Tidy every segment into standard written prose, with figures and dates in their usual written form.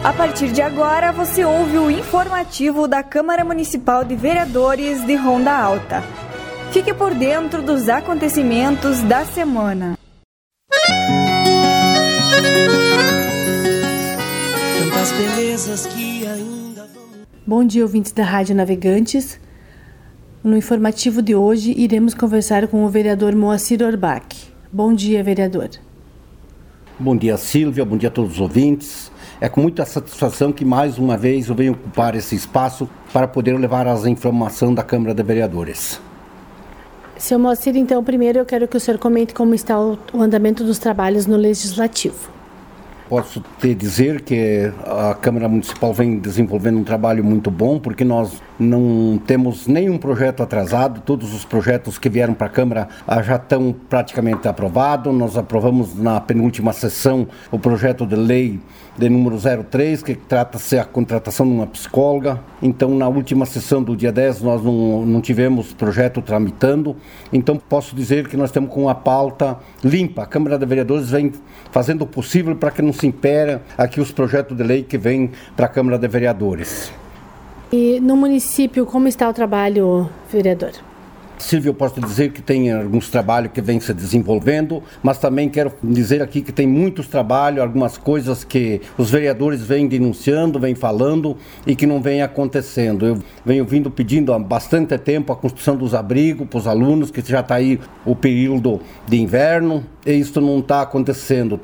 A partir de agora, você ouve o informativo da Câmara Municipal de Vereadores de Ronda Alta. Fique por dentro dos acontecimentos da semana. Tantas belezas que ainda vão... Bom dia, ouvintes da Rádio Navegantes. No informativo de hoje, iremos conversar com o vereador Moacir Orbach. Bom dia, vereador. Bom dia, Silvia. Bom dia a todos os ouvintes. É com muita satisfação que mais uma vez eu venho ocupar esse espaço para poder levar as informações da Câmara de Vereadores. Seu Moacir, então, primeiro eu quero que o senhor comente como está o andamento dos trabalhos no Legislativo. Posso te dizer que a Câmara Municipal vem desenvolvendo um trabalho muito bom, porque nós não temos nenhum projeto atrasado. Todos os projetos que vieram para a Câmara já estão praticamente aprovados. Nós aprovamos na penúltima sessão o projeto de lei de número 03, que trata-se a contratação de uma psicóloga. Então, na última sessão do dia 10, nós não tivemos projeto tramitando. Então, posso dizer que nós estamos com a pauta limpa. A Câmara de Vereadores vem fazendo o possível para que não se impera aqui os projetos de lei que vêm para a Câmara de Vereadores. E no município, como está o trabalho, vereador? Silvio, eu posso dizer que tem alguns trabalhos que vêm se desenvolvendo, mas também quero dizer aqui que tem muitos trabalhos, algumas coisas que os vereadores vêm denunciando, vêm falando e que não vem acontecendo. Eu venho vindo pedindo há bastante tempo a construção dos abrigos para os alunos, que já está aí o período de inverno, e isso não está acontecendo.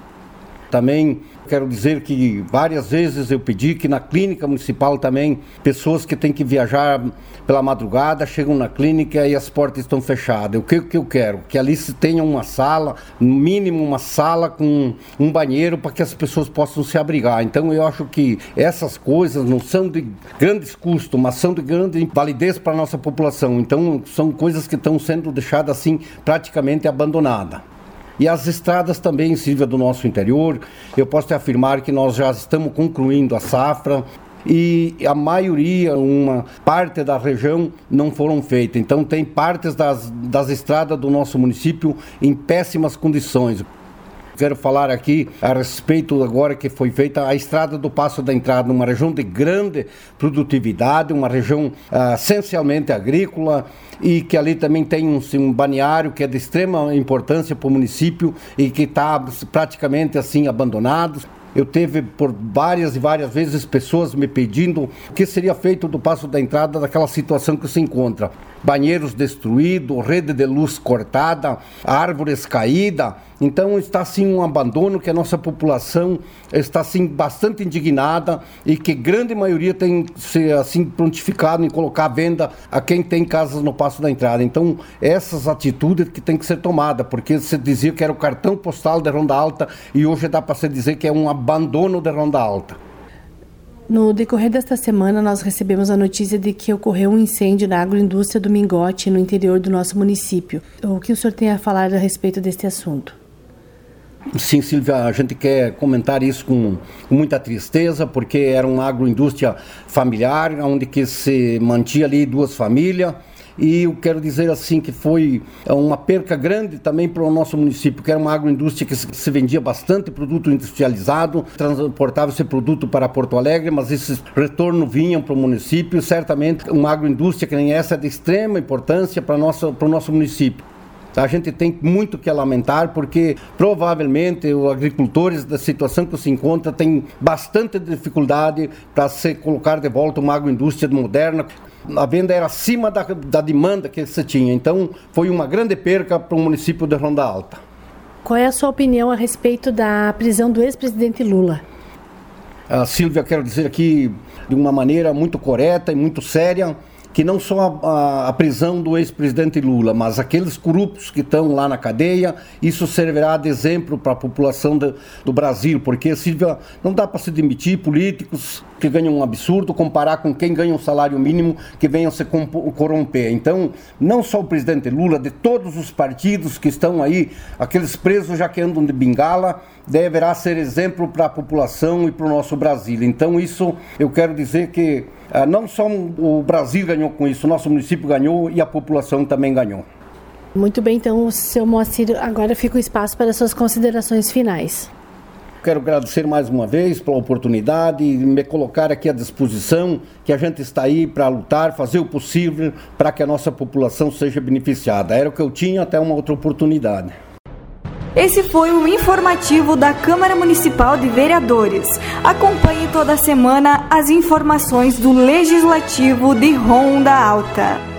Também quero dizer que várias vezes eu pedi que na clínica municipal também, pessoas que têm que viajar pela madrugada, chegam na clínica e as portas estão fechadas. O que eu quero? Que ali se tenha uma sala, no mínimo uma sala com um banheiro para que as pessoas possam se abrigar. Então eu acho que essas coisas não são de grandes custos, mas são de grande validez para a nossa população. Então são coisas que estão sendo deixadas assim praticamente abandonadas. E as estradas também, Silvia, do nosso interior, eu posso te afirmar que nós já estamos concluindo a safra e a maioria, uma parte da região não foram feitas. Então tem partes das estradas do nosso município em péssimas condições. Quero falar aqui a respeito agora que foi feita a estrada do Passo da Entrada, uma região de grande produtividade, uma região essencialmente agrícola, e que ali também tem um balneário que é de extrema importância para o município e que está praticamente assim abandonado. Eu teve por várias e várias vezes pessoas me pedindo o que seria feito do Passo da Entrada daquela situação que se encontra. Banheiros destruídos, rede de luz cortada, árvores caídas. Então está assim um abandono que a nossa população está assim bastante indignada e que grande maioria tem se assim prontificado em colocar à venda a quem tem casas no Passo da Entrada. Então essas atitudes que tem que ser tomadas, porque se dizia que era o cartão postal de Ronda Alta e hoje dá para se dizer que é um abandono de Ronda Alta. No decorrer desta semana, nós recebemos a notícia de que ocorreu um incêndio na agroindústria do Mingote, no interior do nosso município. O que o senhor tem a falar a respeito deste assunto? Sim, Silvia, a gente quer comentar isso com muita tristeza, porque era uma agroindústria familiar, onde que se mantinha ali duas famílias. E eu quero dizer assim que foi uma perca grande também para o nosso município, que era uma agroindústria que se vendia bastante produto industrializado, transportava esse produto para Porto Alegre, mas esses retornos vinham para o município. Certamente uma agroindústria que nem essa é de extrema importância para o nosso município. A gente tem muito que lamentar, porque provavelmente os agricultores da situação que se encontra têm bastante dificuldade para se colocar de volta uma agroindústria moderna. A venda era acima da demanda que se tinha, então foi uma grande perca para o município de Ronda Alta. Qual é a sua opinião a respeito da prisão do ex-presidente Lula? Silvia, quero dizer aqui de uma maneira muito correta e muito séria, que não só a prisão do ex-presidente Lula, mas aqueles corruptos que estão lá na cadeia, isso servirá de exemplo para a população do Brasil, porque, Silvia, não dá para se demitir políticos que ganham um absurdo, comparar com quem ganha um salário mínimo que venham se corromper. Então, não só o presidente Lula, de todos os partidos que estão aí, aqueles presos já que andam de bengala, deverá ser exemplo para a população e para o nosso Brasil. Então, isso eu quero dizer que não só o Brasil ganhou com isso, o nosso município ganhou e a população também ganhou. Muito bem, então, seu Moacir, agora fica o espaço para suas considerações finais. quero agradecer mais uma vez pela oportunidade e me colocar aqui à disposição, que a gente está aí para lutar, fazer o possível para que a nossa população seja beneficiada. Era o que eu tinha, até uma outra oportunidade. Esse foi o informativo da Câmara Municipal de Vereadores. Acompanhe toda semana as informações do Legislativo de Ronda Alta.